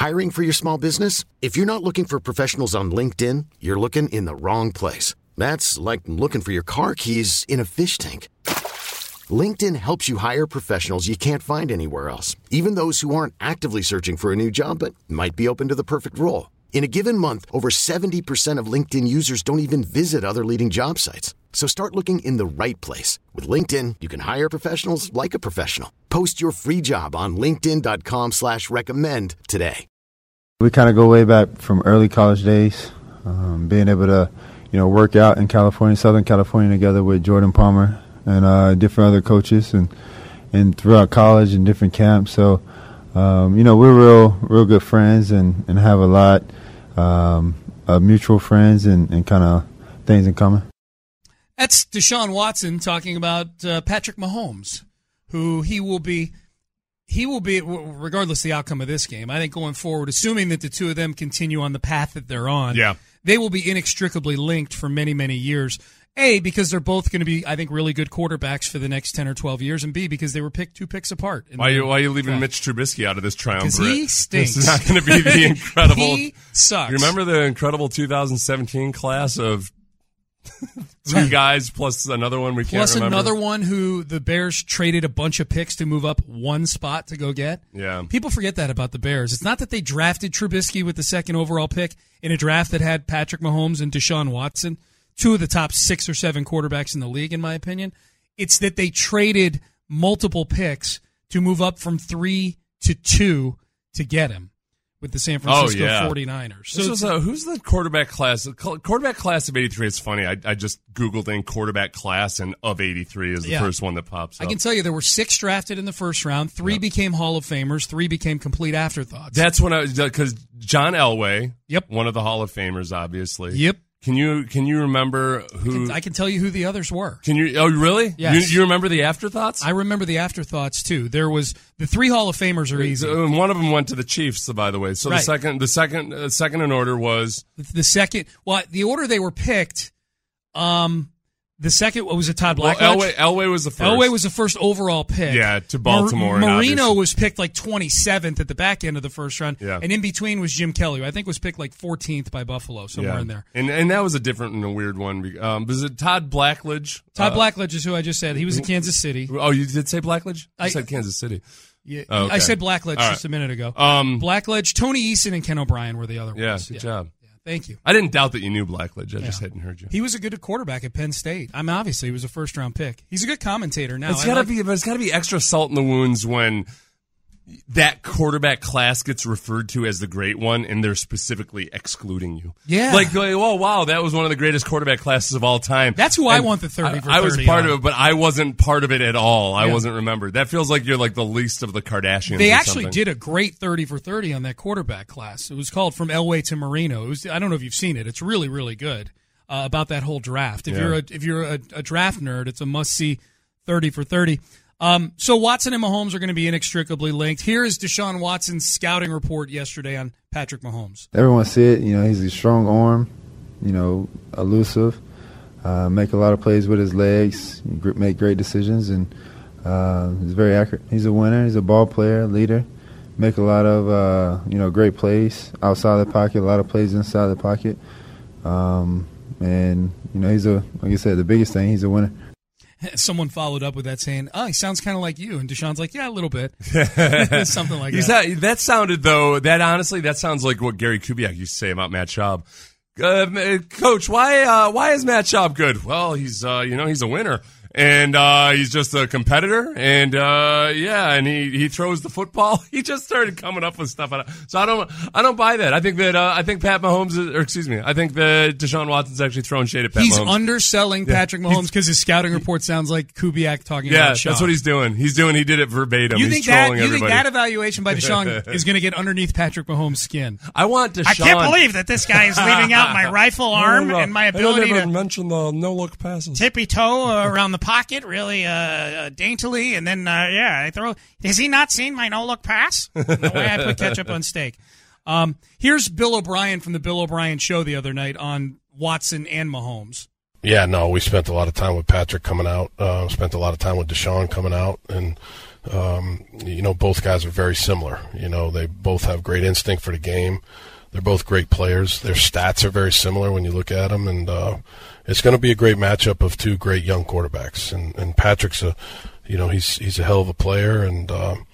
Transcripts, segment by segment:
Hiring for your small business? If you're not looking for professionals on LinkedIn, you're looking in the wrong place. That's like looking for your car keys in a fish tank. LinkedIn helps you hire professionals you can't find anywhere else, even those who aren't actively searching for a new job but might be open to the perfect role. In a given month, over 70% of LinkedIn users don't even visit other leading job sites. So start looking in the right place. With LinkedIn, you can hire professionals like a professional. Post your free job on linkedin.com/recommend today. We kind of go way back from early college days, being able to, work out in California, Southern California together with Jordan Palmer and different other coaches and throughout college and different camps. So, we're real good friends and have a lot of mutual friends and kind of things in common. That's Deshaun Watson talking about Patrick Mahomes, who he will be, regardless of the outcome of this game, I think going forward, assuming that the two of them continue on the path that they're on, they will be inextricably linked for many, many years. A, because they're both going to be, I think, really good quarterbacks for the next 10 or 12 years, and B, because they were picked 2 picks apart. Why are you leaving Mitch Trubisky out of this triumvirate? Because he stinks. This is not going to be the incredible. He sucks. You remember the incredible 2017 class of 2 guys plus another one we can't remember? Plus another one who the Bears traded a bunch of picks to move up 1 spot to go get. Yeah. People forget that about the Bears. It's not that they drafted Trubisky with the 2nd overall pick in a draft that had Patrick Mahomes and Deshaun Watson, 2 of the top 6 or 7 quarterbacks in the league, in my opinion. It's that they traded multiple picks to move up from 3 to 2 to get him with the San Francisco 49ers. So who's the quarterback class? The quarterback class of 83 is funny. I just Googled in quarterback class, and of 83 is the first one that pops up. I can tell you there were 6 drafted in the first round. 3 became Hall of Famers. 3 became complete afterthoughts. That's when because John Elway, one of the Hall of Famers, obviously. Yep. Can you remember who? I can tell you who the others were. Can you? Oh, really? Yes. You remember the afterthoughts? I remember the afterthoughts too. There was the 3 Hall of Famers are easy. One of them went to the Chiefs, by the way. So right. the second in order was the second. Well, the order they were picked. The second was Todd Blackledge. Well, Elway was the first. Elway was the first overall pick. Yeah, to Baltimore. Marino was picked like 27th at the back end of the first round. Yeah. And in between was Jim Kelly, who I think was picked like 14th by Buffalo, somewhere in there. And that was a different and a weird one. Was it Todd Blackledge? Todd Blackledge is who I just said. He was in Kansas City. Oh, you did say Blackledge? I said Kansas City. Yeah, okay. I said Blackledge just a minute ago. Blackledge, Tony Eason, and Ken O'Brien were the other ones. Good job. Thank you. I didn't doubt that you knew Blackledge. I just hadn't heard you. He was a good quarterback at Penn State. I mean, obviously, he was a first-round pick. He's a good commentator now. It's got to be extra salt in the wounds when that quarterback class gets referred to as the great one, and they're specifically excluding you. Yeah. Like, oh, wow, that was one of the greatest quarterback classes of all time. That's who I want the 30 for 30 I was part on. of it, but I wasn't part of it at all. I wasn't remembered. That feels like you're like the least of the Kardashians. They actually did a great 30 for 30 on that quarterback class. It was called From Elway to Marino. I don't know if you've seen it. It's really, really good about that whole draft. If you're a draft nerd, it's a must-see 30 for 30. So Watson and Mahomes are going to be inextricably linked. Here is Deshaun Watson's scouting report yesterday on Patrick Mahomes. Everyone see it. He's a strong arm, elusive, make a lot of plays with his legs, make great decisions, and he's very accurate. He's a winner. He's a ball player, leader, make a lot of, great plays outside the pocket, a lot of plays inside the pocket. And, he's like I said, the biggest thing, he's a winner. Someone followed up with that saying, he sounds kind of like you. And Deshaun's like, yeah, a little bit. Something like that. That sounded, though, that sounds like what Gary Kubiak used to say about Matt Schaub. Coach, why is Matt Schaub good? Well, he's a winner. And he's just a competitor, and and he throws the football. He just started coming up with stuff. So I don't buy that. I think that I think Pat Mahomes, I think that Deshaun Watson's actually throwing shade at Pat Mahomes. He's underselling Patrick Mahomes because his scouting report sounds like Kubiak talking about Schaub. Yeah, that's what he's doing. He did it verbatim. You think that evaluation by Deshaun is going to get underneath Patrick Mahomes' skin? I want Deshaun. I can't believe that this guy is leaving out my rifle arm and my ability to mention the no-look passes, tippy toe around the pocket really daintily, and then I throw. Has he not seen my no-look pass? The way I put ketchup on steak. Here's Bill O'Brien from the Bill O'Brien Show the other night on Watson and Mahomes. Yeah, no, we spent a lot of time with Patrick coming out. Spent a lot of time with Deshaun coming out, and Both guys are very similar. They both have great instinct for the game. They're both great players. Their stats are very similar when you look at them, and it's going to be a great matchup of two great young quarterbacks. And Patrick's he's a hell of a player, and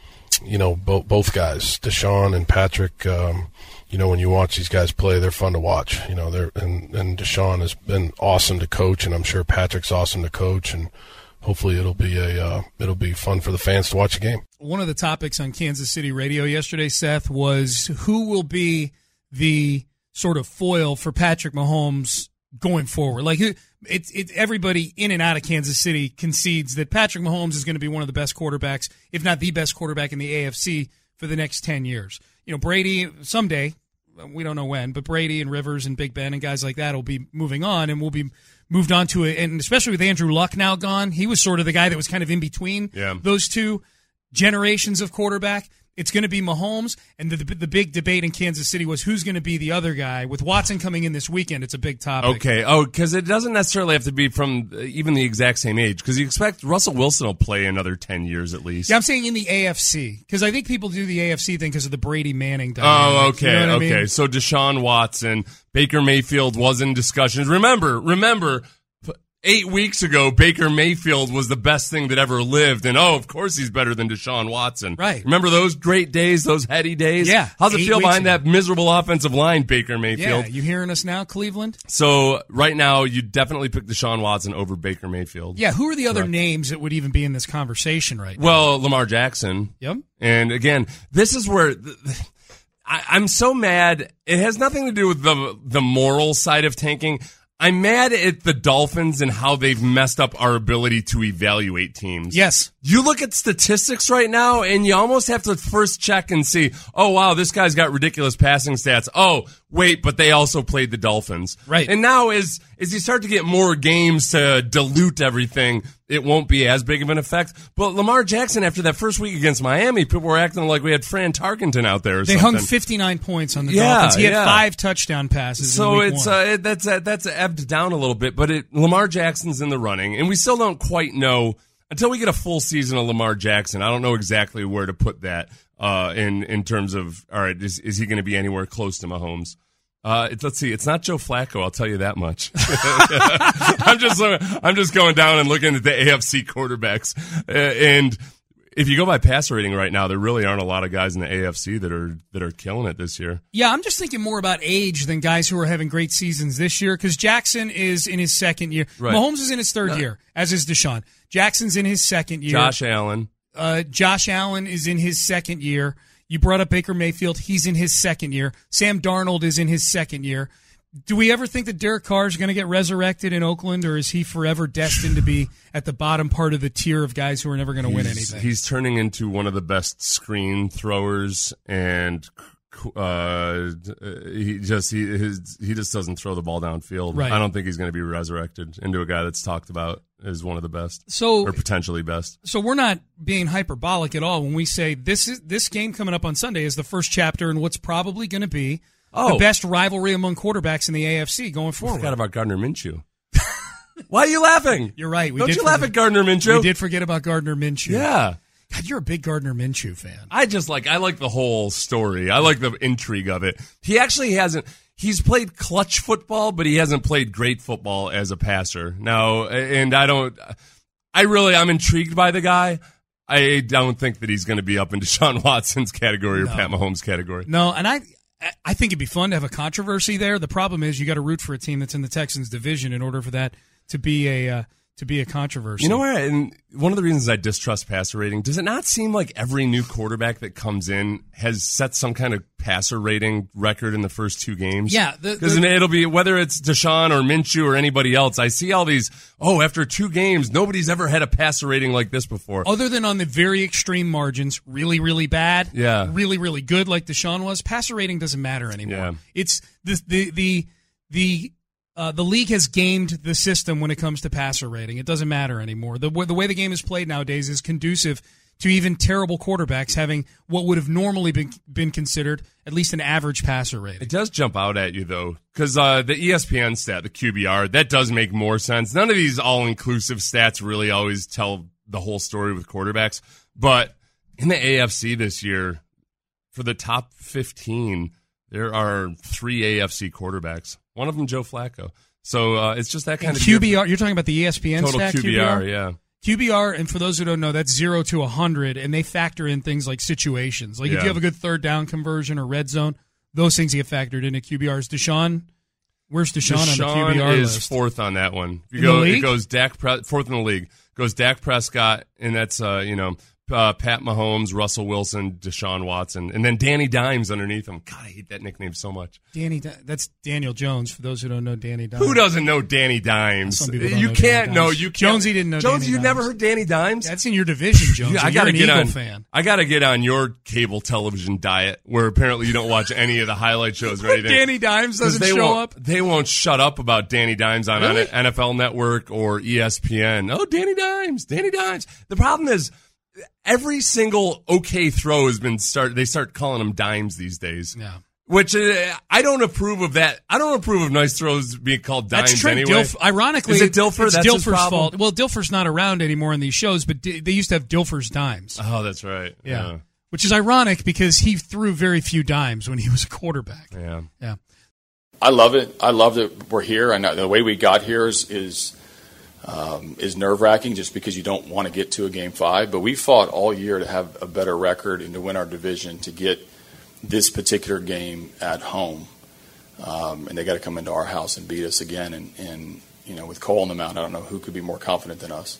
both guys, Deshaun and Patrick. When you watch these guys play, they're fun to watch. And Deshaun has been awesome to coach, and I'm sure Patrick's awesome to coach, and hopefully it'll be fun for the fans to watch the game. One of the topics on Kansas City radio yesterday, Seth, was who will be the sort of foil for Patrick Mahomes going forward. Like everybody in and out of Kansas City concedes that Patrick Mahomes is going to be one of the best quarterbacks, if not the best quarterback in the AFC for the next 10 years. Brady someday, we don't know when, but Brady and Rivers and Big Ben and guys like that will be moving on, and will be moved on to it. And especially with Andrew Luck now gone, he was sort of the guy that was kind of in between those two generations of quarterback. It's going to be Mahomes, and the big debate in Kansas City was who's going to be the other guy. With Watson coming in this weekend, it's a big topic. Okay. Because it doesn't necessarily have to be from even the exact same age, because you expect Russell Wilson will play another 10 years at least. Yeah, I'm saying in the AFC, because I think people do the AFC thing because of the Brady-Manning dynamic. Oh, okay, you know what I mean? So Deshaun Watson, Baker Mayfield was in discussions. Remember, 8 weeks ago, Baker Mayfield was the best thing that ever lived, and of course he's better than Deshaun Watson. Right. Remember those great days, those heady days? Yeah. How's it feel behind ago. that miserable offensive line, Baker Mayfield? Yeah, you hearing us now, Cleveland? So right now, you definitely pick Deshaun Watson over Baker Mayfield. Yeah, who are the other names that would even be in this conversation right now? Well, Lamar Jackson. Yep. And again, this is where I'm so mad. It has nothing to do with the moral side of tanking. I'm mad at the Dolphins and how they've messed up our ability to evaluate teams. Yes. You look at statistics right now, and you almost have to first check and see, oh, wow, this guy's got ridiculous passing stats. Oh, wait, but they also played the Dolphins. Right. And now as you start to get more games to dilute everything, it won't be as big of an effect. But Lamar Jackson, after that first week against Miami, people were acting like we had Fran Tarkenton out there or they something. They hung 59 points on the Dolphins. He had 5 touchdown passes. So in week one. That's ebbed down a little bit, but Lamar Jackson's in the running, and we still don't quite know until we get a full season of Lamar Jackson. I don't know exactly where to put that in terms of, all right, is he going to be anywhere close to Mahomes? Let's see. It's not Joe Flacco. I'll tell you that much. I'm just going down and looking at the AFC quarterbacks, and if you go by passer rating right now, there really aren't a lot of guys in the AFC that are killing it this year. Yeah, I'm just thinking more about age than guys who are having great seasons this year, because Jackson is in his second year. Right. Mahomes is in his third year, as is Deshaun. Jackson's in his second year. Josh Allen. Josh Allen is in his second year. You brought up Baker Mayfield. He's in his second year. Sam Darnold is in his second year. Do we ever think that Derek Carr is going to get resurrected in Oakland, or is he forever destined to be at the bottom part of the tier of guys who are never going to win anything? He's turning into one of the best screen throwers, and he just doesn't throw the ball downfield. Right. I don't think he's going to be resurrected into a guy that's talked about as one of the best, or potentially best. So we're not being hyperbolic at all when we say this game coming up on Sunday is the first chapter in what's probably going to be the best rivalry among quarterbacks in the AFC going forward. I forgot about Gardner Minshew. Why are you laughing? You're right. Don't you laugh at Gardner Minshew? We did forget about Gardner Minshew. Yeah. God, you're a big Gardner Minshew fan. I like the whole story. I like the intrigue of it. He actually hasn't. He's played clutch football, but he hasn't played great football as a passer. Now, and I'm intrigued by the guy. I don't think that he's going to be up in Deshaun Watson's category or Pat Mahomes' category. No, and I think it'd be fun to have a controversy there. The problem is you got to root for a team that's in the Texans division in order for that to be a controversy. You know where? And one of the reasons I distrust passer rating, does it not seem like every new quarterback that comes in has set some kind of passer rating record in the first 2 games? Yeah. Because it'll be, whether it's Deshaun or Minshew or anybody else, I see all these, after 2 games, nobody's ever had a passer rating like this before. Other than on the very extreme margins, really, really bad, yeah, really, really good like Deshaun was, passer rating doesn't matter anymore. Yeah. It's the league has gamed the system when it comes to passer rating. It doesn't matter anymore. The way the game is played nowadays is conducive to even terrible quarterbacks having what would have normally been considered at least an average passer rating. It does jump out at you, though, because the ESPN stat, the QBR, that does make more sense. None of these all-inclusive stats really always tell the whole story with quarterbacks, but In the AFC this year, for the top 15, there are 3 AFC quarterbacks. One of them, Joe Flacco. So it's just that kind of QBR. You're talking about the ESPN total stat, QBR, yeah. QBR, and for those who don't know, that's 0 to 100, and they factor in things like situations. Like if you have a good third down conversion or red zone, those things get factored into QBRs. Deshaun, where's Deshaun on the QBR is list? Fourth on that one. In the league? It goes fourth in the league. Goes Dak Prescott, and that's Pat Mahomes, Russell Wilson, Deshaun Watson, and then Danny Dimes underneath him. God, I hate that nickname so much. That's Daniel Jones, for those who don't know Danny Dimes. Who doesn't know Danny Dimes? Some people don't you know can't Danny know. Dimes. You can't. Jonesy didn't know Jonesy, Danny you've never Dimes. heard Danny Dimes? That's in your division, Jonesy. I gotta You're get an on. Eagle fan. I gotta get on your cable television diet, where apparently you don't watch any of the highlight shows or anything. Danny Dimes doesn't show up. They won't shut up about Danny Dimes on Really? NFL Network or ESPN. Oh, Danny Dimes. The problem is, every single okay throw has been they start calling them dimes these days. Yeah. Which I don't approve of that. I don't approve of nice throws being called dimes That's Trent anyway. Ironically, is it Dilfer? It's That's Dilfer's his problem? fault. Well, Dilfer's not around anymore in these shows, but they used to have Dilfer's dimes. Oh, that's right. Yeah. Which is ironic because he threw very few dimes when he was a quarterback. Yeah. I love it. I love that we're here. I know the way we got here is nerve-wracking just because you don't want to get to a Game 5. But we fought all year to have a better record and to win our division, to get this particular game at home. And they got to come into our house and beat us again. And with Cole on the mound, I don't know who could be more confident than us.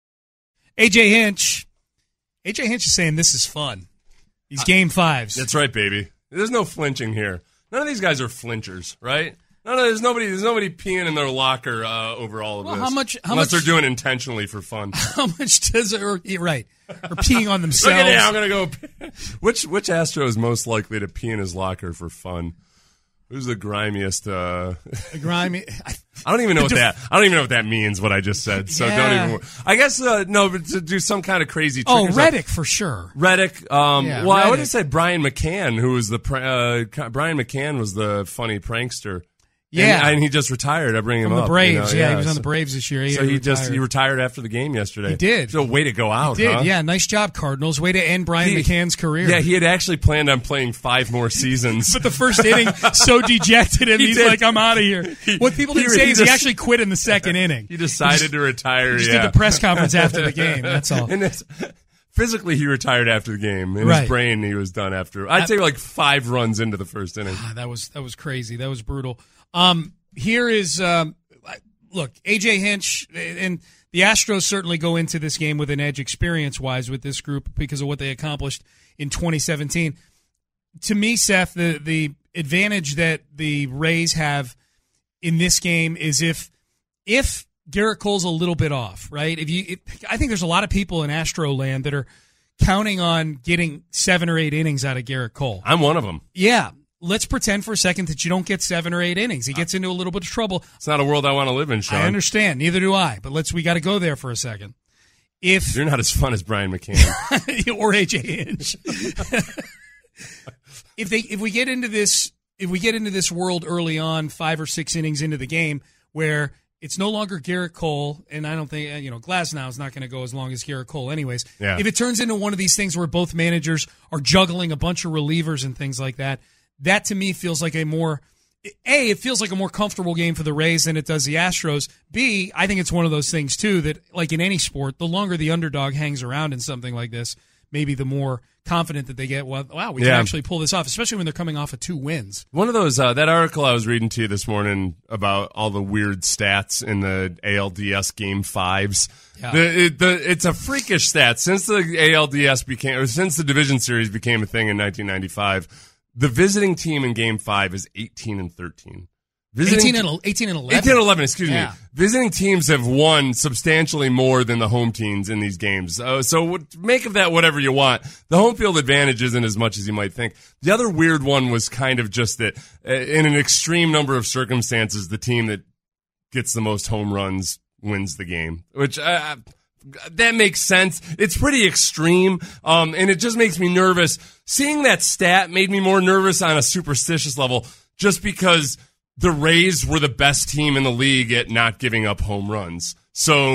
AJ Hinch is saying this is fun. These Game 5s. That's right, baby. There's no flinching here. None of these guys are flinchers, right? There's nobody peeing in their locker over all of this. Unless they're doing it intentionally for fun. How much does it? Or peeing on themselves? Look at that, I'm gonna go. Which Astro is most likely to pee in his locker for fun? Who's the grimiest? Grimy. I don't even know what that means. What I just said. So don't even. I guess no, but to do some kind of crazy trick. Oh, Reddick for sure. Reddick. Reddick. I would have said Brian McCann, who was Brian McCann was the funny prankster. Yeah, and he just retired. I bring him from up. The Braves. He was on the Braves this year. He retired after the game yesterday. He did. So way to go out. He did. Huh? Yeah, nice job, Cardinals. Way to end Brian McCann's career. Yeah, he had actually planned on playing 5 more seasons. But the first inning so dejected him. He's like, I'm out of here. What people didn't say is he actually quit in the second inning. He decided to retire. He just did the press conference after the game. That's all. Physically, he retired after the game. In his brain, he was done after. I'd say like 5 runs into the first inning. That was crazy. That was brutal. Here is, look, A.J. Hinch, and the Astros certainly go into this game with an edge experience-wise with this group because of what they accomplished in 2017. To me, Seth, the advantage that the Rays have in this game is if Garrett Cole's a little bit off, right? I think there's a lot of people in Astro land that are counting on getting 7 or 8 innings out of Garrett Cole. I'm one of them. Yeah. Let's pretend for a second that you don't get 7 or 8 innings. He gets into a little bit of trouble. It's not a world I want to live in, Sean. I understand. Neither do I. But we got to go there for a second. If you're not as fun as Brian McCann or AJ Hinch, if we get into this world early on, 5 or 6 innings into the game, where it's no longer Garrett Cole, and I don't think Glasnow is not going to go as long as Garrett Cole, anyways. Yeah. If it turns into one of these things where both managers are juggling a bunch of relievers and things like that. That to me feels like it feels like a more comfortable game for the Rays than it does the Astros. B, I think it's one of those things too that, like in any sport, the longer the underdog hangs around in something like this, maybe the more confident that they get. Well, wow, we can actually pull this off, especially when they're coming off of 2 wins. One of those that article I was reading to you this morning about all the weird stats in the ALDS Game 5s. Yeah. It's a freakish stat since the ALDS since the Division Series became a thing in 1995. The visiting team in Game 5 is 18-13. 18 and 11. 18-11, excuse me. Visiting teams have won substantially more than the home teams in these games. So make of that whatever you want. The home field advantage isn't as much as you might think. The other weird one was kind of just that in an extreme number of circumstances, the team that gets the most home runs wins the game, which that makes sense. It's pretty extreme, and it just makes me nervous. Seeing that stat made me more nervous on a superstitious level just because the Rays were the best team in the league at not giving up home runs. So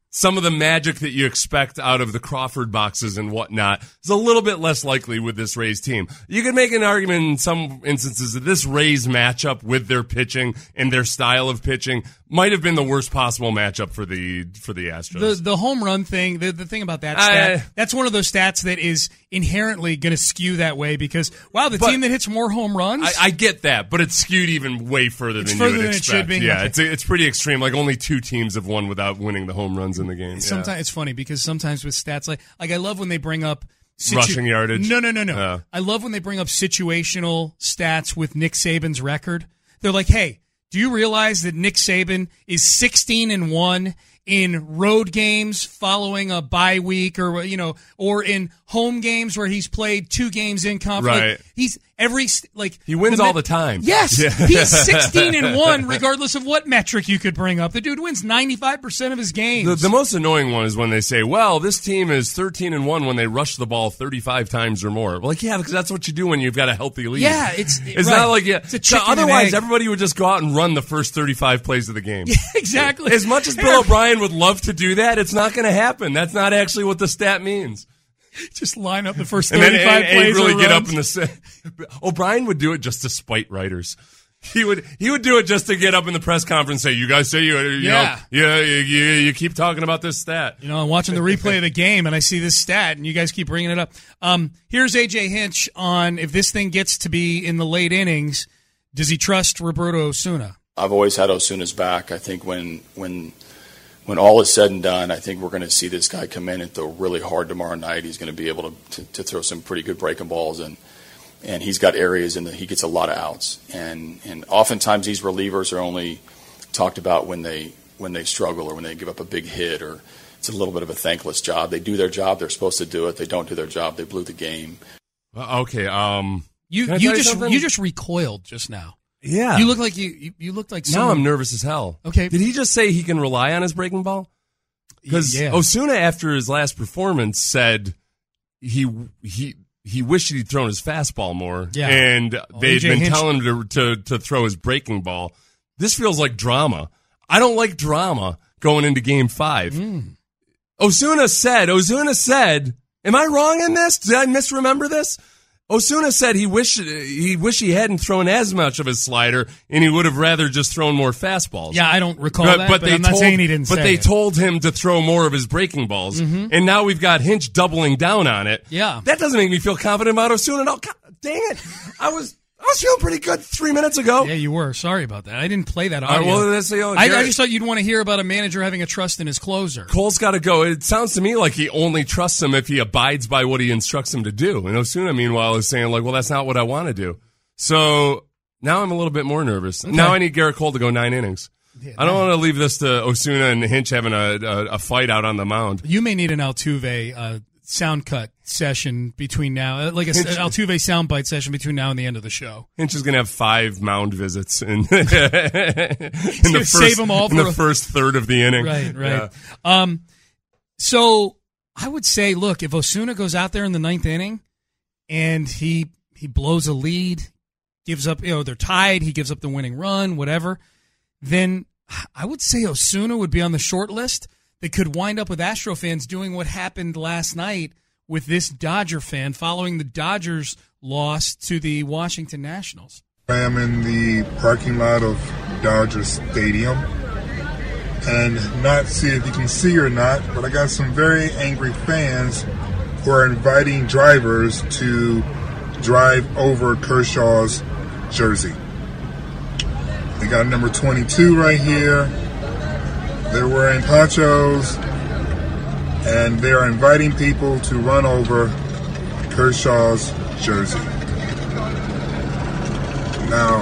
some of the magic that you expect out of the Crawford boxes and whatnot is a little bit less likely with this Rays team. You could make an argument in some instances that this Rays matchup with their pitching and their style of pitching might have been the worst possible matchup for the Astros. The home run thing, the thing about that stat, that's one of those stats that is inherently going to skew that way because, wow, the team that hits more home runs. I get that, but it's skewed even way further than you would expect. It should be. Yeah, it's pretty extreme. Like only 2 teams have won without winning the home runs in the game. Sometimes it's funny because sometimes with stats like I love when they bring up rushing yardage. No. I love when they bring up situational stats with Nick Saban's record. They're like, hey, do you realize that Nick Saban is 16-1 in road games following a bye week, or in home games where he's played 2 games in conference? Right. He's he wins all the time. Yes, he's 16-1 regardless of what metric you could bring up. The dude wins 95% of his games. The most annoying one is when they say, "Well, this team is 13-1 when they rush the ball 35 times or more." Like, yeah, because that's what you do when you've got a healthy lead. Yeah, it's right. Not like it's a chicken otherwise and egg. Everybody would just go out and run the first 35 plays of the game. Yeah, exactly. As much as Bill O'Brien would love to do that, it's not going to happen. That's not actually what the stat means. Just line up the first 35 plays. And really get up in the. O'Brien would do it just to spite writers. He would do it just to get up in the press conference and say, "You guys say you keep talking about this stat." I'm watching the replay of the game and I see this stat and you guys keep bringing it up. Here's AJ Hinch on if this thing gets to be in the late innings, does he trust Roberto Osuna? I've always had Osuna's back. I think when all is said and done, I think we're going to see this guy come in and throw really hard tomorrow night. He's going to be able to throw some pretty good breaking balls, and he's got areas he gets a lot of outs. And oftentimes these relievers are only talked about when they struggle or when they give up a big hit, or it's a little bit of a thankless job. They do their job; they're supposed to do it. They don't do their job; they blew the game. Okay. You just recoiled just now. Yeah, you look like you looked like someone. Now I'm nervous as hell. Okay, did he just say he can rely on his breaking ball? Because Osuna, after his last performance, said he wished he'd thrown his fastball more. Yeah, and they'd been telling him to throw his breaking ball. This feels like drama. I don't like drama going into Game 5. Osuna said. Am I wrong in this? Did I misremember this? Osuna said he wished he hadn't thrown as much of his slider, and he would have rather just thrown more fastballs. Yeah, I don't recall that, but I'm not saying he didn't say it. But they told him to throw more of his breaking balls, and now we've got Hinch doubling down on it. Yeah. That doesn't make me feel confident about Osuna at all. God, dang it. I was feeling pretty good 3 minutes ago. Yeah, you were. Sorry about that. I didn't play that audio. Well, that's the I just thought you'd want to hear about a manager having a trust in his closer. Cole's got to go. It sounds to me like he only trusts him if he abides by what he instructs him to do. And Osuna, meanwhile, is saying, like, well, that's not what I want to do. So now I'm a little bit more nervous. Okay. Now I need Garrett Cole to go 9 innings. Yeah, I don't want to leave this to Osuna and Hinch having a fight out on the mound. You may need an Altuve sound cut session between now, like an Altuve soundbite session between now and the end of the show. Hinch is going to have 5 mound visits in the first third of the inning. Right. Yeah. So I would say, look, if Osuna goes out there in the 9th inning and he blows a lead, gives up, they're tied, he gives up the winning run, whatever, then I would say Osuna would be on the short list. That could wind up with Astro fans doing what happened last night with this Dodger fan following the Dodgers' loss to the Washington Nationals. I am in the parking lot of Dodger Stadium, and not see if you can see or not, but I got some very angry fans who are inviting drivers to drive over Kershaw's jersey. They got number 22 right here. They're wearing ponchos, and they are inviting people to run over Kershaw's jersey. Now,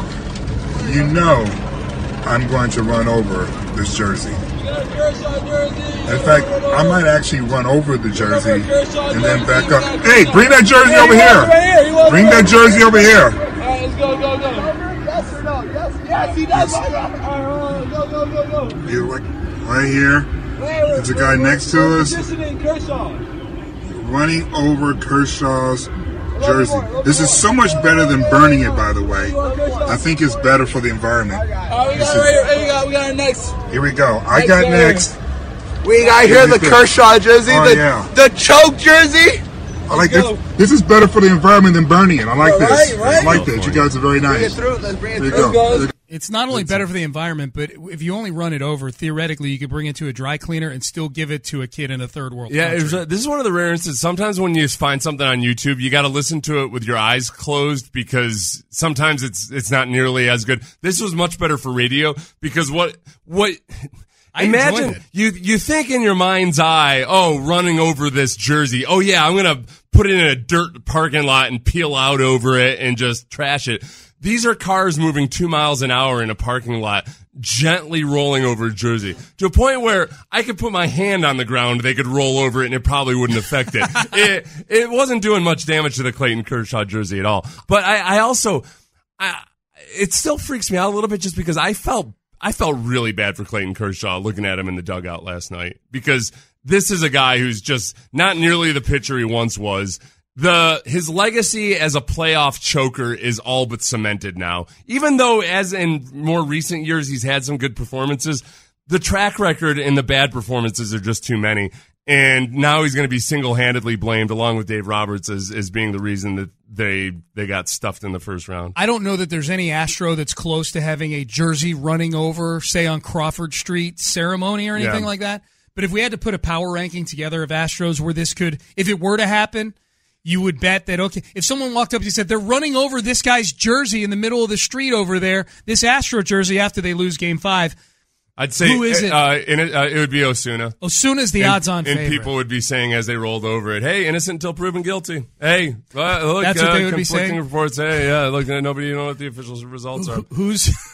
I'm going to run over this jersey. In fact, I might actually run over the jersey and then back up. Hey, bring that jersey over here. Bring that jersey over here. All right, let's go. Yes or no? Yes, he does. All right, go. Right here, there's a guy next to us running over Kershaw's jersey. This is so much better than burning it, by the way. I think it's better for the environment. We got next. Here we go. I got next. We got here the Kershaw jersey, the choke jersey. I like this. This is better for the environment than burning it. I like this. I like this. You guys are very nice. Let's bring it through. There you go. It's not only better for the environment, but if you only run it over, theoretically, you could bring it to a dry cleaner and still give it to a kid in a third world country. This is one of the rare instances. Sometimes when you find something on YouTube, you got to listen to it with your eyes closed because sometimes it's not nearly as good. This was much better for radio because what imagine you think in your mind's eye, oh, running over this jersey. Oh yeah, I'm gonna put it in a dirt parking lot and peel out over it and just trash it. These are cars moving 2 miles an hour in a parking lot, gently rolling over a jersey to a point where I could put my hand on the ground, they could roll over it, and it probably wouldn't affect it. It wasn't doing much damage to the Clayton Kershaw jersey at all. But it still freaks me out a little bit just because I felt really bad for Clayton Kershaw looking at him in the dugout last night because this is a guy who's just not nearly the pitcher he once was. His legacy as a playoff choker is all but cemented now. Even though, as in more recent years, he's had some good performances, the track record and the bad performances are just too many. And now he's going to be single-handedly blamed, along with Dave Roberts, as being the reason that they got stuffed in the first round. I don't know that there's any Astro that's close to having a jersey running over, say, on Crawford Street ceremony or anything like that. But if we had to put a power ranking together of Astros where this could, if it were to happen, you would bet that, okay, if someone walked up and said, they're running over this guy's jersey in the middle of the street over there, this Astro jersey after they lose Game 5, I'd say who is it? It would be Osuna. Osuna's the odds-on favorite. And people would be saying as they rolled over it, hey, innocent until proven guilty. Hey, look, that's what they would be saying? conflicting reports. Hey, yeah, look, nobody know what the official results are. Who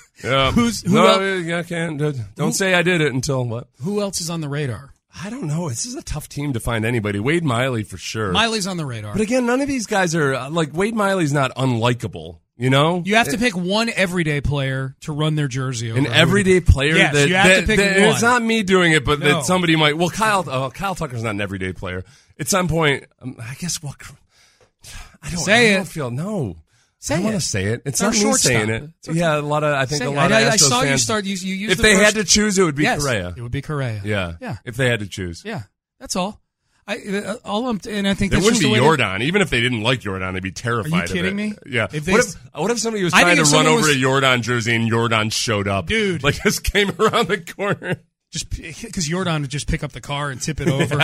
Don't say I did it until what? Who else is on the radar? I don't know. This is a tough team to find anybody. Wade Miley for sure. Miley's on the radar. But again, none of these guys are, Wade Miley's not unlikable. You know? You have to pick one everyday player to run their jersey over. An everyday player? Yes, you have to pick one. It's not me doing it, but that somebody might. Well, Kyle Tucker's not an everyday player. At some point, I guess, I don't feel, no. I want to say it. It's not me saying it. Yeah, a lot of Astros I saw fans, you start. You used if they had to choose, it would be Correa. It would be Correa. Yeah. If they had to choose. Yeah. That's all. I think it wouldn't be Jordan. Even if they didn't like Jordan, they'd be terrified. Are you kidding me? Yeah. What if somebody was trying to run over a Jordan jersey and Jordan showed up? Dude. Just came around the corner. Just because Jordan would just pick up the car and tip it over.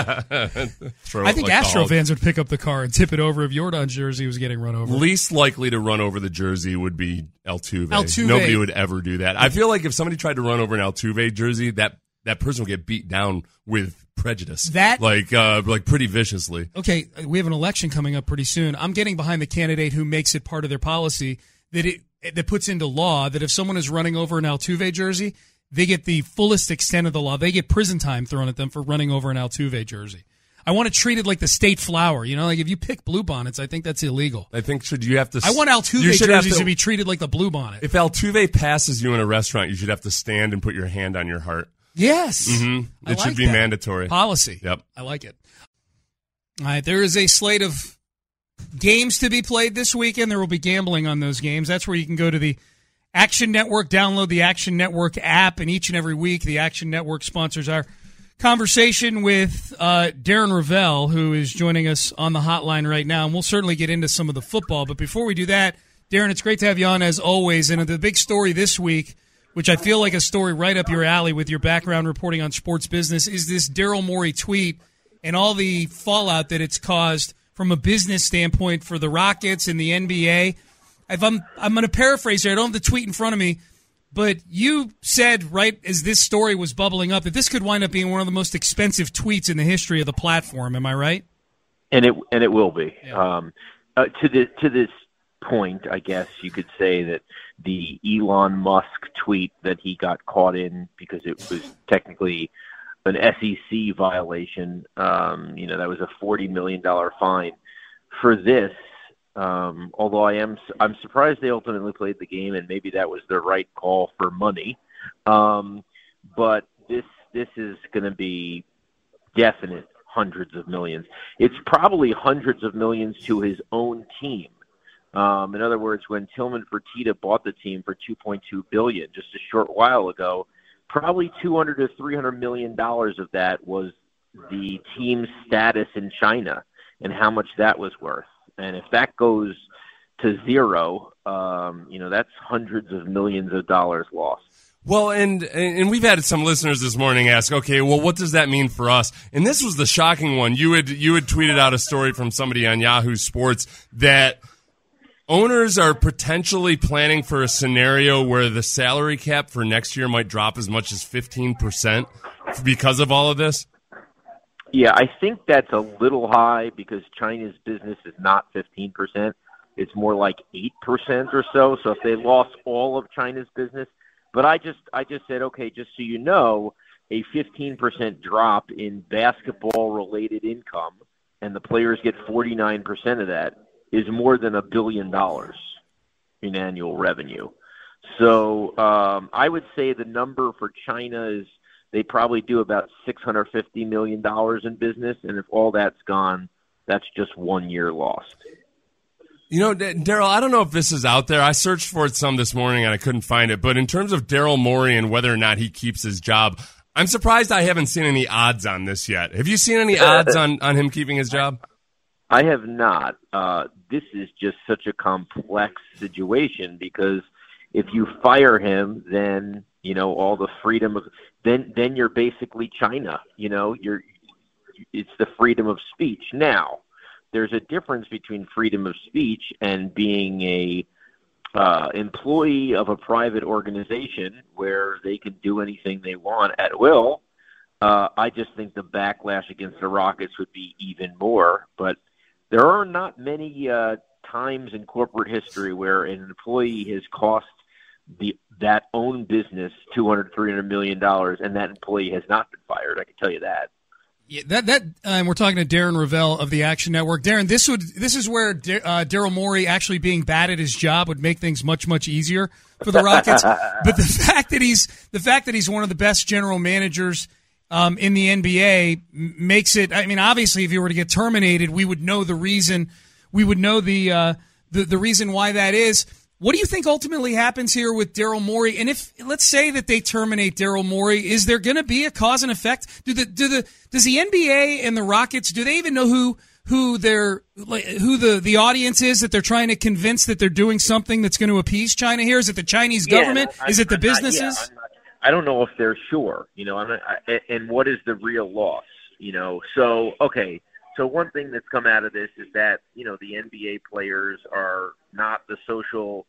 I think Astro fans would pick up the car and tip it over if Jordan's jersey was getting run over. Least likely to run over the jersey would be Altuve. Nobody would ever do that. I feel like if somebody tried to run over an Altuve jersey, that person would get beat down with prejudice. Like pretty viciously. Okay, we have an election coming up pretty soon. I'm getting behind the candidate who makes it part of their policy that puts into law that if someone is running over an Altuve jersey, they get the fullest extent of the law. They get prison time thrown at them for running over an Altuve jersey. I want to treat it like the state flower. You know, like if you pick bluebonnets, I think that's illegal. I think you have to. I want Altuve jerseys to be treated like the bluebonnet. If Altuve passes you in a restaurant, you should have to stand and put your hand on your heart. Yes. Mm-hmm. It should be mandatory. Policy. Yep. I like it. All right, there is a slate of games to be played this weekend. There will be gambling on those games. That's where you can go to the Action Network, download the Action Network app, and each and every week the Action Network sponsors our conversation with Darren Rovell, who is joining us on the hotline right now, and we'll certainly get into some of the football. But before we do that, Darren, it's great to have you on as always. And the big story this week, which I feel like a story right up your alley with your background reporting on sports business, is this Daryl Morey tweet and all the fallout that it's caused from a business standpoint for the Rockets and the NBA. I'm going to paraphrase here. I don't have the tweet in front of me, but you said right as this story was bubbling up that this could wind up being one of the most expensive tweets in the history of the platform. Am I right? And it will be. Yeah. To this point, I guess you could say that the Elon Musk tweet that he got caught in because it was technically an SEC violation. That was a $40 million fine for this. Although I'm surprised they ultimately played the game, and maybe that was the right call for money. But this is going to be definite hundreds of millions. It's probably hundreds of millions to his own team. In other words, when Tillman Fertitta bought the team for $2.2 billion just a short while ago, probably $200 to $300 million of that was the team's status in China and how much that was worth. And if that goes to zero, that's hundreds of millions of dollars lost. Well, and we've had some listeners this morning ask, okay, well, what does that mean for us? And this was the shocking one. You had tweeted out a story from somebody on Yahoo Sports that owners are potentially planning for a scenario where the salary cap for next year might drop as much as 15% because of all of this. Yeah, I think that's a little high because China's business is not 15%. It's more like 8% or so. So if they lost all of China's business, but I just said, okay, just so you know, a 15% drop in basketball-related income, and the players get 49% of that, is more than $1 billion in annual revenue. So I would say the number for China is they probably do about $650 million in business, and if all that's gone, that's just 1 year lost. You know, Daryl, I don't know if this is out there. I searched for it some this morning and I couldn't find it. But in terms of Daryl Morey and whether or not he keeps his job, I'm surprised I haven't seen any odds on this yet. Have you seen any odds on him keeping his job? I have not. This is just such a complex situation because if you fire him, then all the freedom of then you're basically China. It's the freedom of speech now. There's a difference between freedom of speech and being a employee of a private organization where they can do anything they want at will. I just think the backlash against the Rockets would be even more. But there are not many times in corporate history where an employee has cost that own business $200-300 million, and that employee has not been fired. I can tell you that. Yeah, and we're talking to Darren Rovell of the Action Network. Darren, this is where Daryl Morey actually being bad at his job would make things much, much easier for the Rockets. But the fact that he's one of the best general managers in the NBA makes it. I mean, obviously, if he were to get terminated, we would know the reason. We would know the reason why that is. What do you think ultimately happens here with Daryl Morey? And if let's say that they terminate Daryl Morey, is there going to be a cause and effect? Does the NBA and the Rockets, do they even know who the audience is that they're trying to convince that they're doing something that's going to appease China here? Is it the Chinese government? Is it the businesses? I don't know if they're sure. And what is the real loss? So okay. So one thing that's come out of this is that, the NBA players are not the social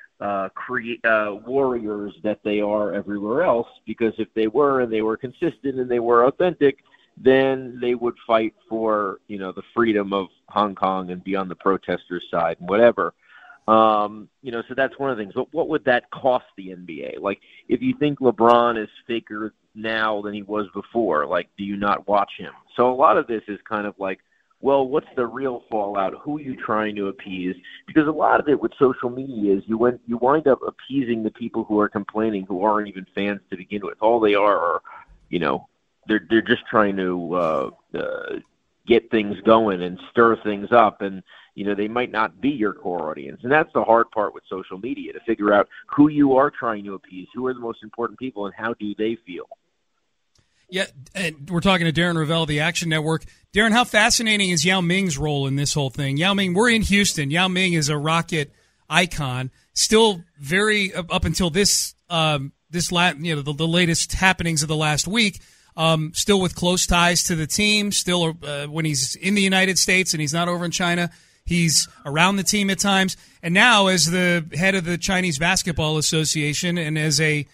warriors that they are everywhere else, because if they were and they were consistent and they were authentic, then they would fight for, the freedom of Hong Kong and be on the protesters' side and whatever. So that's one of the things. But what would that cost the NBA? Like, if you think LeBron is faker now than he was before, like, do you not watch him? So a lot of this is kind of like, well, what's the real fallout? Who are you trying to appease? Because a lot of it with social media is you wind up appeasing the people who are complaining, who aren't even fans to begin with. All they are they're just trying to get things going and stir things up, and they might not be your core audience. And that's the hard part with social media, to figure out who you are trying to appease, who are the most important people, and how do they feel. Yeah, and we're talking to Darren Rovell of the Action Network. Darren, how fascinating is Yao Ming's role in this whole thing? Yao Ming, we're in Houston. Yao Ming is a Rocket icon, still very up until the latest happenings of the last week. Still with close ties to the team. Still, when he's in the United States and he's not over in China, he's around the team at times. And now, as the head of the Chinese Basketball Association and as a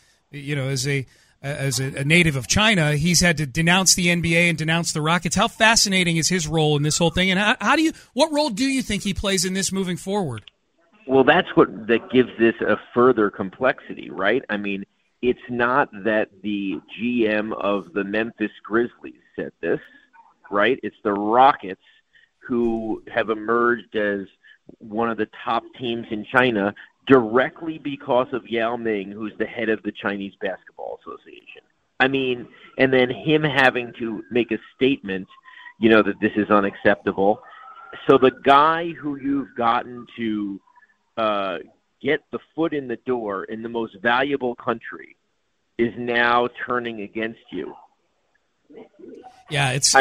native of China, he's had to denounce the NBA and denounce the Rockets. How fascinating is his role in this whole thing, and what role do you think he plays in this moving forward? Well, that gives this a further complexity, right? I mean, it's not that the GM of the Memphis Grizzlies said this, right? It's the Rockets who have emerged as one of the top teams in China directly because of Yao Ming, who's the head of the Chinese Basketball Association. I mean, and then him having to make a statement, that this is unacceptable. So the guy who you've gotten to get the foot in the door in the most valuable country is now turning against you. Yeah, that's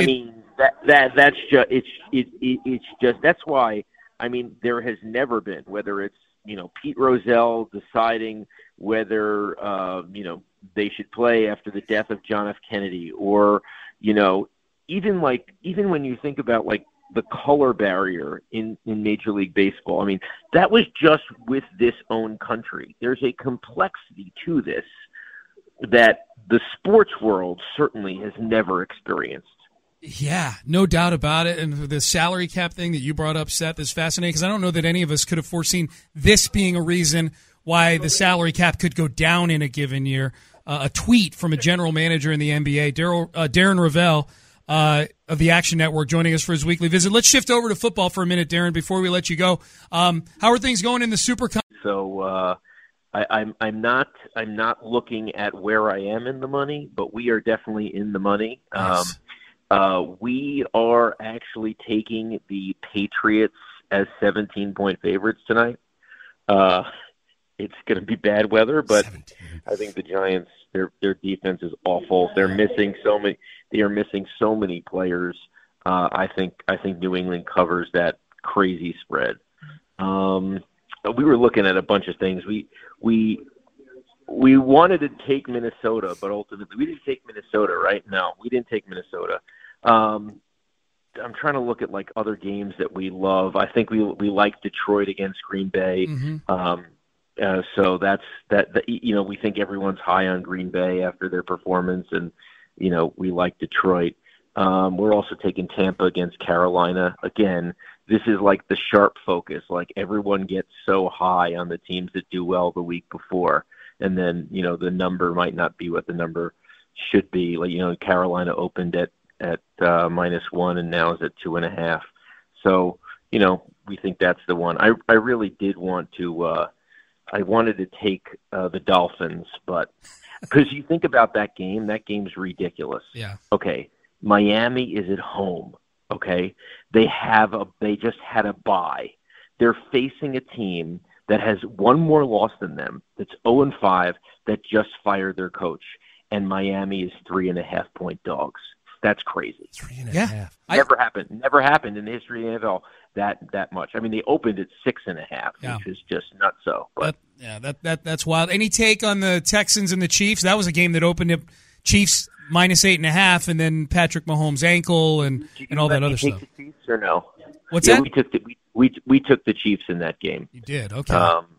just it's just that's why. I mean, there has never been, whether it's Pete Rozelle deciding whether they should play after the death of John F. Kennedy, or even when you think about like the color barrier in Major League Baseball. I mean, that was just with this own country. There's a complexity to this that the sports world certainly has never experienced. Yeah, no doubt about it. And the salary cap thing that you brought up, Seth, is fascinating because I don't know that any of us could have foreseen this being a reason why the salary cap could go down in a given year. A tweet from a general manager in the NBA, Darren Rovell of the Action Network, joining us for his weekly visit. Let's shift over to football for a minute, Darren, before we let you go. How are things going in the Super? So I'm not looking at where I am in the money, but we are definitely in the money. Nice. We are actually taking the Patriots as 17-point favorites tonight. It's going to be bad weather, but 17. I think the Giants, their defense is awful. They are missing so many players. I think New England covers that crazy spread. We were looking at a bunch of things. We wanted to take Minnesota, but ultimately we didn't take Minnesota, right? No, we didn't take Minnesota. I'm trying to look at like other games that we love. I think we like Detroit against Green Bay. Mm-hmm. So that's that. We think everyone's high on Green Bay after their performance, and we like Detroit. We're also taking Tampa against Carolina. Again, this is like the sharp focus. Like everyone gets so high on the teams that do well the week before, and then the number might not be what the number should be. Like Carolina opened at -1 and now is at 2.5. So we think that's the one. I really did want to. I wanted to take the Dolphins, but because you think about that game's ridiculous. Yeah. Okay, Miami is at home. Okay, they just had a bye. They're facing a team that has one more loss than them. That's 0-5. That just fired their coach, and Miami is 3.5-point dogs. That's crazy. 3.5. Yeah. Never happened in the history of the NFL that much. I mean, they opened at 6.5, which is just nutso. But that's wild. Any take on the Texans and the Chiefs? That was a game that opened up Chiefs -8.5, and then Patrick Mahomes' ankle and all that other stuff. Did you take the Chiefs or no? What's that? We took the Chiefs in that game. You did, okay.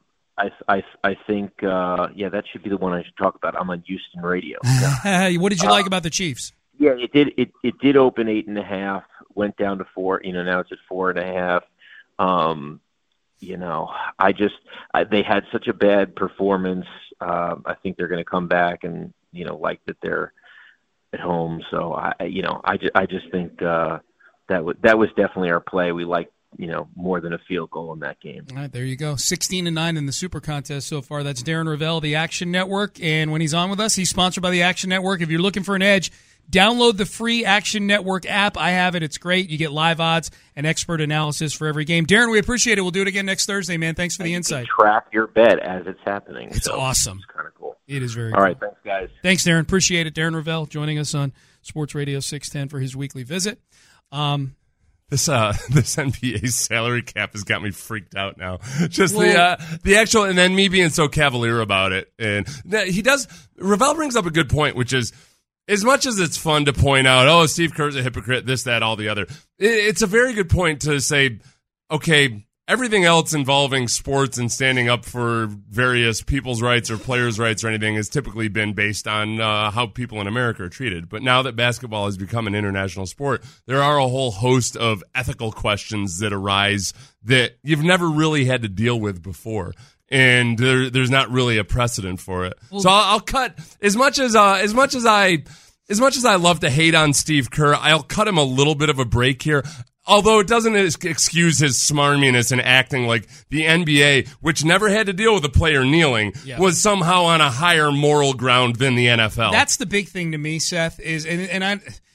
I think that should be the one I should talk about. I'm on Houston radio. What did you like about the Chiefs? Yeah, it did open 8.5, went down to 4. Now it's at 4.5. They had such a bad performance. I think they're going to come back and like that they're at home. So I just think that was definitely our play. We liked more than a field goal in that game. All right, there you go. 16-9 in the Super Contest so far. That's Darren Rovell, the Action Network, and when he's on with us, he's sponsored by the Action Network. If you're looking for an edge, download the free Action Network app. I have it. It's great. You get live odds and expert analysis for every game. Darren, we appreciate it. We'll do it again next Thursday, man. Thanks for the insight. Track your bet as it's happening. It's awesome. It's kind of cool. It is very cool. All right, thanks, guys. Thanks, Darren. Appreciate it. Darren Rovell joining us on Sports Radio 610 for his weekly visit. This NBA salary cap has got me freaked out now. Just the actual, and then me being so cavalier about it. And Rovell brings up a good point, which is, as much as it's fun to point out, Steve Kerr's a hypocrite, this, that, all the other, it's a very good point to say, okay, everything else involving sports and standing up for various people's rights or players' rights or anything has typically been based on how people in America are treated. But now that basketball has become an international sport, there are a whole host of ethical questions that arise that you've never really had to deal with before. And there's not really a precedent for it. So I'll cut as much as I love to hate on Steve Kerr, I'll cut him a little bit of a break here. Although it doesn't excuse his smarminess and acting like the NBA, which never had to deal with a player kneeling, was somehow on a higher moral ground than the NFL. That's the big thing to me, Seth, is, and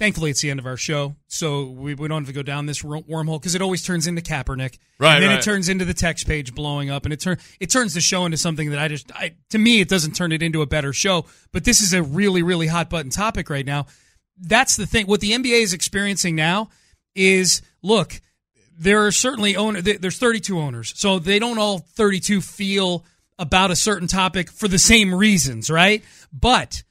thankfully it's the end of our show, so we don't have to go down this wormhole because it always turns into Kaepernick. Right, and then right. it turns into the text page blowing up, and it turns the show into something that to me, it doesn't turn it into a better show. But this is a really, really hot button topic right now. That's the thing. What the NBA is experiencing now is, look, there are certainly there's 32 owners, so they don't all 32 feel about a certain topic for the same reasons, right? But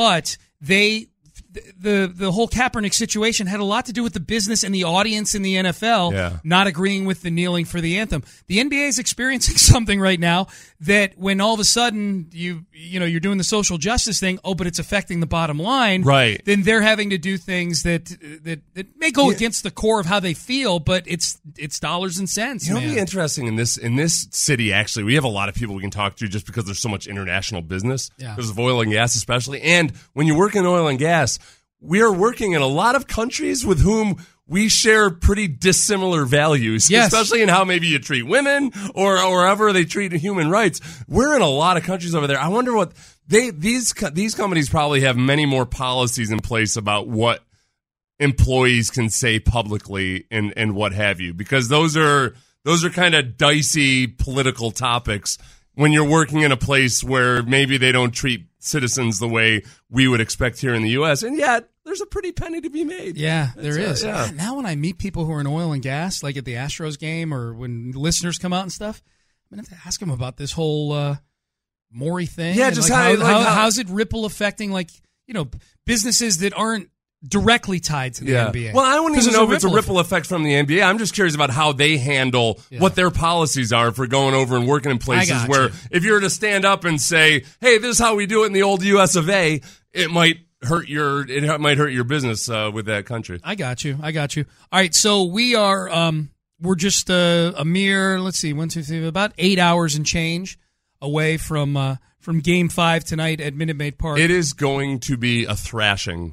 the whole Kaepernick situation had a lot to do with the business and the audience in the NFL not agreeing with the kneeling for the anthem. The NBA is experiencing something right now that when all of a sudden you're doing the social justice thing, but it's affecting the bottom line, right? Then they're having to do things that may go against the core of how they feel, but it's dollars and cents. It'll be interesting in this city. Actually, we have a lot of people we can talk to just because there's so much international business because of oil and gas, especially. And when you work in oil and gas, we are working in a lot of countries with whom we share pretty dissimilar values, especially in how maybe you treat women or however they treat human rights. We're in a lot of countries over there. I wonder what these companies probably have many more policies in place about what employees can say publicly and what have you, because those are kind of dicey political topics when you're working in a place where maybe they don't treat citizens the way we would expect here in the U.S., and yet there's a pretty penny to be made. Yeah, there is. Yeah. Now when I meet people who are in oil and gas, like at the Astros game or when listeners come out and stuff, I'm going to have to ask them about this whole Maury thing. Yeah, and just how's it ripple affecting businesses that aren't directly tied to the NBA. Well, I don't even know if it's a ripple effect from the NBA. I'm just curious about how they handle what their policies are for going over and working in places where if you were to stand up and say, hey, this is how we do it in the old US of A, it might hurt your business with that country. I got you. All right, so we are we're just a mere, let's see, 1, 2, 3, about 8 hours and change away from Game 5 tonight at Minute Maid Park. It is going to be a thrashing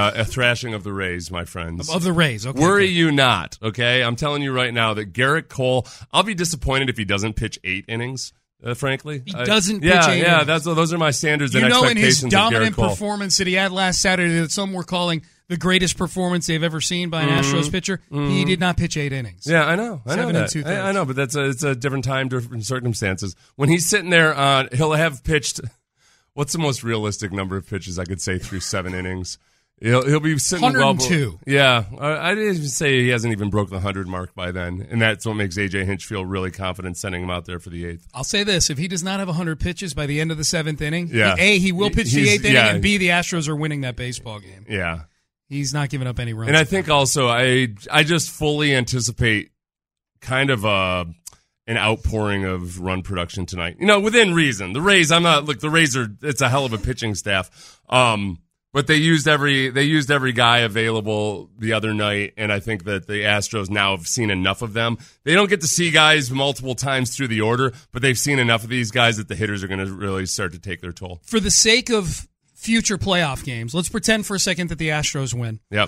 of the Rays, my friends. Of the Rays, okay. Worry you not, okay? I'm telling you right now that Garrett Cole, I'll be disappointed if he doesn't pitch 8 innings, frankly. He doesn't pitch 8 innings. Yeah, those are my standards and expectations in his dominant of Garrett Cole. performance that he had last Saturday that some were calling the greatest performance they've ever seen by an Astros pitcher, he did not pitch 8 innings. Yeah, I know. 7 that. 2/3. I know, but it's a different time, different circumstances. When he's sitting there, he'll have pitched, what's the most realistic number of pitches I could say through 7 innings? He'll be sitting 102. Yeah, I didn't even say he hasn't even broke the 100 mark by then, and that's what makes A.J. Hinch feel really confident sending him out there for the 8th. I'll say this: if he does not have 100 pitches by the end of the 7th inning, he will pitch the 8th inning, and B, the Astros are winning that baseball game. Yeah, he's not giving up any runs. And I think also I just fully anticipate kind of an outpouring of run production tonight. Within reason. The Rays, the Rays it's a hell of a pitching staff. But they used every guy available the other night, and I think that the Astros now have seen enough of them. They don't get to see guys multiple times through the order, but they've seen enough of these guys that the hitters are going to really start to take their toll. For the sake of future playoff games, let's pretend for a second that the Astros win. Yep.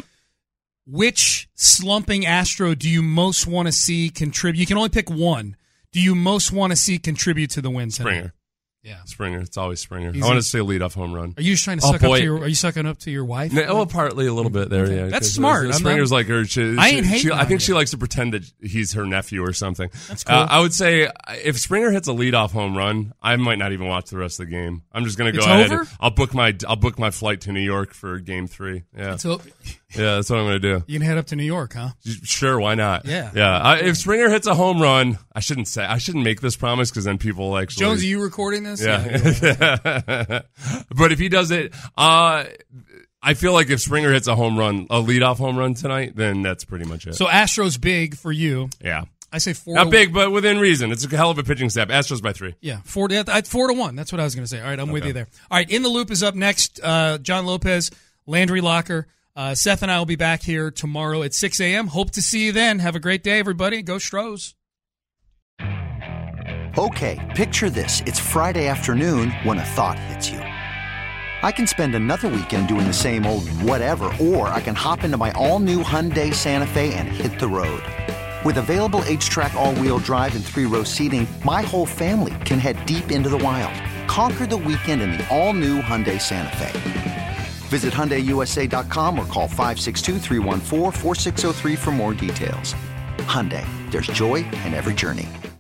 Which slumping Astro do you most want to see contribute? You can only pick one. Do you most want to see contribute to the win tonight? Springer. Yeah, Springer. It's always Springer. I want to say a leadoff home run. Are you just trying to are you sucking up to your wife? No, well, partly a little bit there. Yeah, that's smart. Springer's like her. I think she likes to pretend that he's her nephew or something. That's cool. I would say if Springer hits a leadoff home run, I might not even watch the rest of the game. I'm just going to go ahead. Over? I'll book my flight to New York for Game 3. Yeah, yeah, that's what I'm going to do. You can head up to New York, huh? Sure, why not? Yeah. If Springer hits a home run, I shouldn't make this promise because then people actually. Jones, are you recording this? Yeah. But if he does it, I feel like if Springer hits a leadoff home run tonight, then that's pretty much it. So Astros big for you. Yeah. I say 4. Not big, but within reason. It's a hell of a pitching staff. Astros by 3. Yeah, 4-1. That's what I was going to say. All right, I'm with you there. All right, In the Loop is up next. John Lopez, Landry Locker. Seth and I will be back here tomorrow at 6 a.m. Hope to see you then. Have a great day, everybody. Go Stros. Okay, picture this. It's Friday afternoon when a thought hits you. I can spend another weekend doing the same old whatever, or I can hop into my all-new Hyundai Santa Fe and hit the road. With available H-Track all-wheel drive and 3-row seating, my whole family can head deep into the wild. Conquer the weekend in the all-new Hyundai Santa Fe. Visit HyundaiUSA.com or call 562-314-4603 for more details. Hyundai, there's joy in every journey.